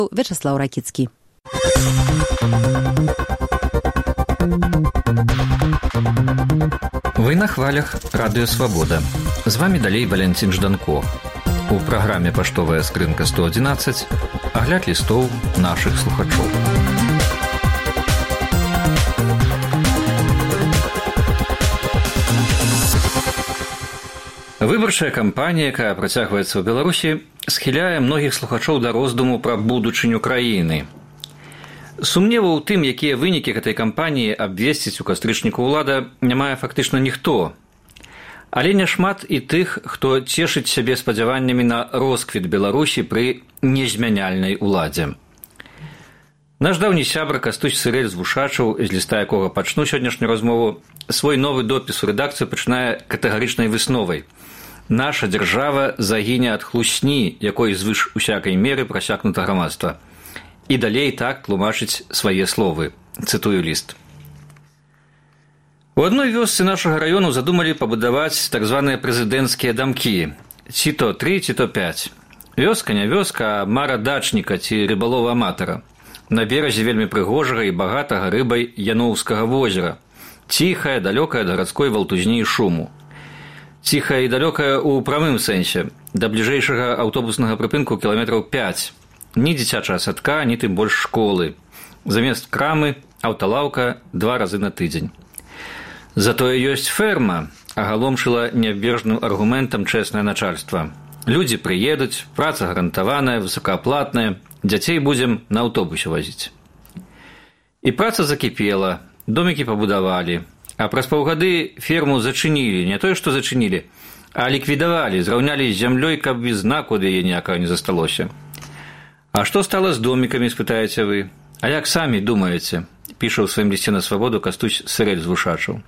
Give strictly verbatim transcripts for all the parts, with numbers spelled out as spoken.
Вячеслав Ракицкий. Вы на хвалях Радыё Свабода. З вами далей Валянцін Жданко. У праграме «Паштовая скрынка сто адзінаццаць» агляд лістоў нашых слухачоў. Выбарчая кампанія, якая працягваецца ў Беларусі, схіляе многіх слухачоў да роздуму пра будучыню краіны. Сумневаў у тым, якія вынікі гэтай кампаніі абвесціць у кастрычніку ўлада, не мае фактычна ніхто. Але няшмат і тых, хто цешыць сябе спадзяваннямі на росквіт Беларусі пры незмяняльнай уладзе. Наш даўні сябра Кастусь Сырэль з Вушачаў, з ліста якога пачну сённяшнюю размову, свой новы допіс у рэдакцыю пачынае катэгарычнай высновай. Наша дзяржава загіне ад хлусні, якой звыш усякай меры прасякнута грамадства. І далей так тлумачыць свае словы. Цытую ліст. У адной вёсцы нашага раёну задумалі пабудаваць так званыя прэзідэнцкія дамкі. Ці то тры, ці то пяць. Вёска не вёска, а мара дачніка ці рыбалова-аматара. На беразе вельмі прыгожага і багатага рыбай Яноўскага возера. Ціхая, далёкая ад гарадской валтузні і шуму. Ціхая і далёкая ў прамым сэнсе, да бліжэйшага аўтобуснага прыпынку кіламетраў пяць. Ні дзіцячага садка, ні тым больш школы. Замест крамы, аўталаўка два разы на тыдзень. Затое ёсць ферма, агаломшыла нябежным аргументам чэснае начальства. Людзі прыедуць, праца гарантаваная, высокааплатная, дзяцей будзем на аўтобусе вазіць. І праца закіпела, домікі пабудавалі, а праз паўгады ферму зачынілі, не тое, што зачынілі, а ліквідавалі, зраўнялі з зямлёй, каб і знаку ад яе ніякага не засталося. А што стала з домікамі, спытаеце вы? А як самі думаеце? Піша ў сваім лісце на Свабоду Кастусь Сырэль з Вушачаў.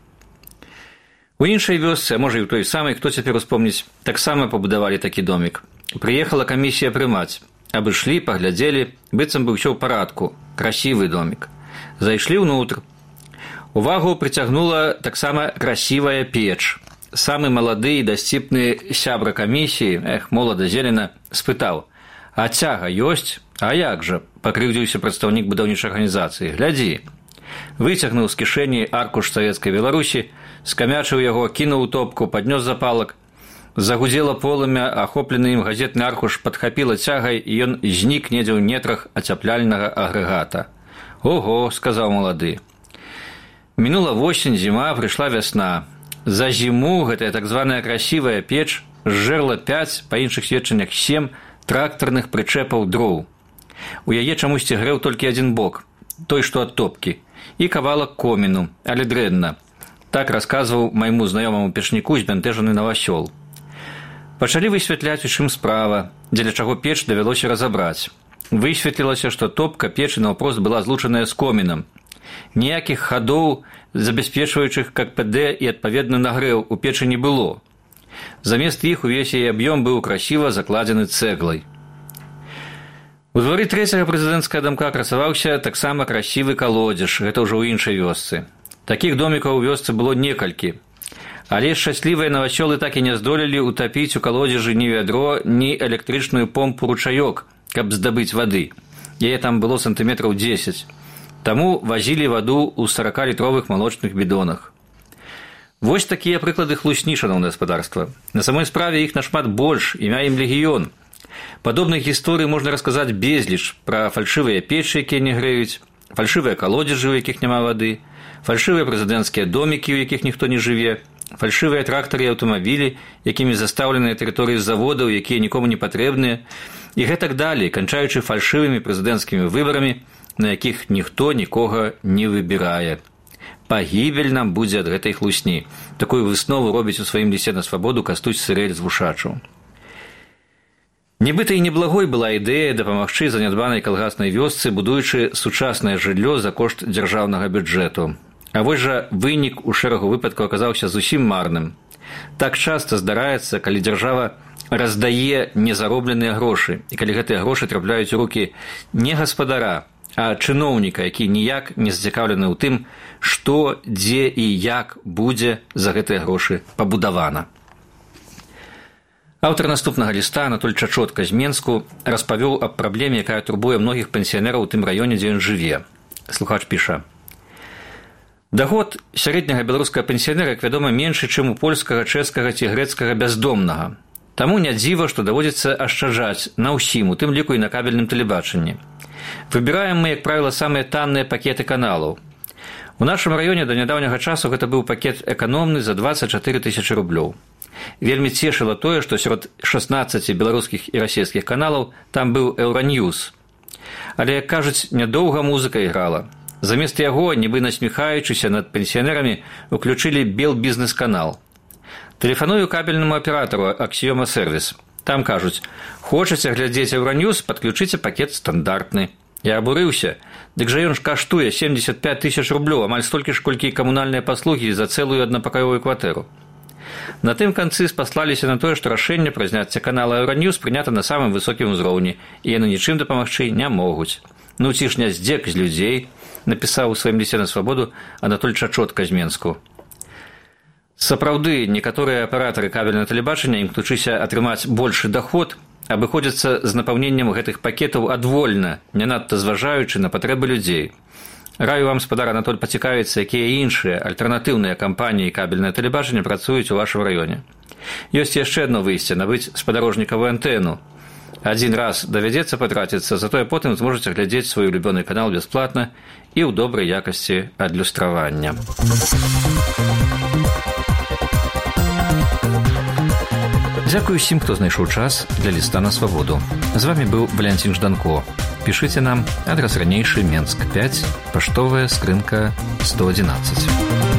У іншай вёсцы, а можа і ў той самай, хто цяпер успомніць, таксама пабудавалі такі домік. Прыехала камісія прымаць. Абышлі, паглядзелі, быццам бы ўсё ў парадку. Красівы домік. Зайшлі ўнутр. Увагу прыцягнула таксама красівая печ. Самы малады і дасціпны сябра камісіі, эх, молада зелена, спытаў: «А цяга ёсць? А як жа?» – пакрыўдзіўся прадстаўнік будаўнічай арганізацыі. «Глядзі». Выцягнуў з кішэні аркуш савецкай Беларусі, скамячыў яго, кінуў у топку, паднёс запалак. Загудзела полымя, ахоплены ім газетны аркуш падхапіла цягай, і ён знік недзе ў нетрах ацяпляльнага агрэгата. «Ого», – сказаў малады. Мінула восень, зіма, прыйшла вясна. За зіму гэтая так званая красівая печ зжэрла пяць, па іншых сведчаннях сем, трактарных прычэпаў дроў. У яе чамусьці грэў толькі адзін бок, той, што ад топкі, і кавалак коміну, але дрэнна. Так расказваў майму знаёмаму печніку збянтэжаны Навасёл. Пачалі высвятляць, у чым справа, дзеля чаго печ давялося разабраць. Высветлілася, што топка печы наўпрост была злучаная з комінам. Ніякіх хадоў, забяспечваючых ка пэ дэ і адпаведны нагрэў у печы не было. Замест іх увесь яе аб'ём быў красіва закладзены цэглай. У двары трэцяга прэзідэнцкага дамка красаваўся таксама красівы калодзеж, гэта ўжо ў іншай вёсцы. Такіх домікаў у вёсцы было некалькі. Але шчаслівыя навасёлы так і не здолелі утапіць у калодзежы ні вядро, ні электрычную помпу-ручаёк, каб здабыць вады. Яе там было сантыметраў дзесяць. Таму вазілі ваду ў саракалітровых малочных бідонах. Вось такія прыклады хлусні, шаноўнае гаспадарства. На самой справе іх нашмат больш, імя ім легіён. Падобных гісторый можна расказаць безліч пра фальшывыя печы, якія не грэюць, фальшывыя калодзежы, у якіх няма вады, фальшывыя прэзідэнцкія домікі, у якіх ніхто не жыве, фальшывыя трактары і аўтамабілі, якімі застаўленыя тэрыторыі заводаў, якія нікому не патрэбныя, і гэтак далей, канчаючы фальшывымі прэзідэнцкімі выбарамі, на якіх ніхто нікога не выбірае. Пагібель нам будзе ад гэтай хлусні. Такую выснову робіць у сваім лісце на Свабоду Кастусь Сырэль з Вушачаў. Нібыта і неблагой была ідэя дапамагчы занядбанай калгаснай вёсцы, будуючы сучаснае жыллё за кошт дзяржаўнага бюджэту. А вось жа вынік у шэрагу выпадкаў аказаўся зусім марным. Так часта здараецца, калі дзяржава раздае незаробленыя грошы, і калі гэтыя грошы трапляюць у рукі не гаспадара, а чыноўніка, які ніяк не зацікаўлены ў тым, што, дзе і як будзе за гэтыя грошы пабудавана. Аўтар наступнага ліста, Анатоль Чачотка з Менску, распавёў аб праблеме, якая турбуе многіх пенсіянераў у тым раёне, дзе ён жыве. Слухач піша: «Доход сярэдняга беларускага пенсіянера, як вядома, меншы, чым у польскага, чэшскага ці грэцкага бяздомнага. Таму не дзіва, што даводзіцца ашчаджаць на ўсім, у тым ліку і на кабельным тэлебачанні. Выбіраем мы, як правіла, самыя танныя пакеты каналаў. У нашым раёне да нядаўняга часу гэта быў пакет эканомны за дваццаць чатыры тысячы рублёў. Вельмі цешыла тое, што сярод шаснаццаці беларускіх і расійскіх каналаў там быў Еўраньюз. Але, як кажуць, нядоўга музыка іграла. Замест яго, нібы насміхаючыся над пенсіянерамі, уключылі Белбізнес-канал. Тэлефаную кабельнаму аператару Аксіёма Сервіс. Там кажуць: хочаце глядзець Еўраньюз, падключыце пакет стандартны. Я абурыўся. Дык жа ён ж каштуе семдзесят пять тысяч рублёў, амаль столькі ж, колькі і камунальныя паслугі за цэлую аднапакаёвую кватэру. На тым канцы спаслаліся на тое, што рашэнне пра зняцце канала Еўраньюз прынята на самым высокім узроўні, і яны нічым дапамагчы не могуць. Ну ці ж не здзек з людзей, напісаў у сваім лісце на свабоду Анатоль Чачотка з Менску. Сапраўды, некаторыя аператары кабельнага тэлебачання, імкнучыся атрымаць большы даход, абыходзяцца з напаўненнем гэтых пакетаў адвольна, не надта зважаючы на патрэбы людзей. Раю вам, спадар Анатоль, пацікавіцца, якія іншыя альтэрнатыўныя кампаніі кабельнае тэлебачання працуюць у вашым раёне. Ёсць яшчэ адно выйсце – набыць спадарожнікавую антэну. Адзін раз давядзецца патраціцца, затое потым зможаце глядзець свой улюбёны канал бясплатна і ў добрай якасці адлюстравання. Дзякую усім, хто знайшоў час для ліста на свабоду. З вамі быў Валянцін Жданко. Пішыце нам, адрас ранейшы, Менск пять, паштовая скрынка сто одиннадцать.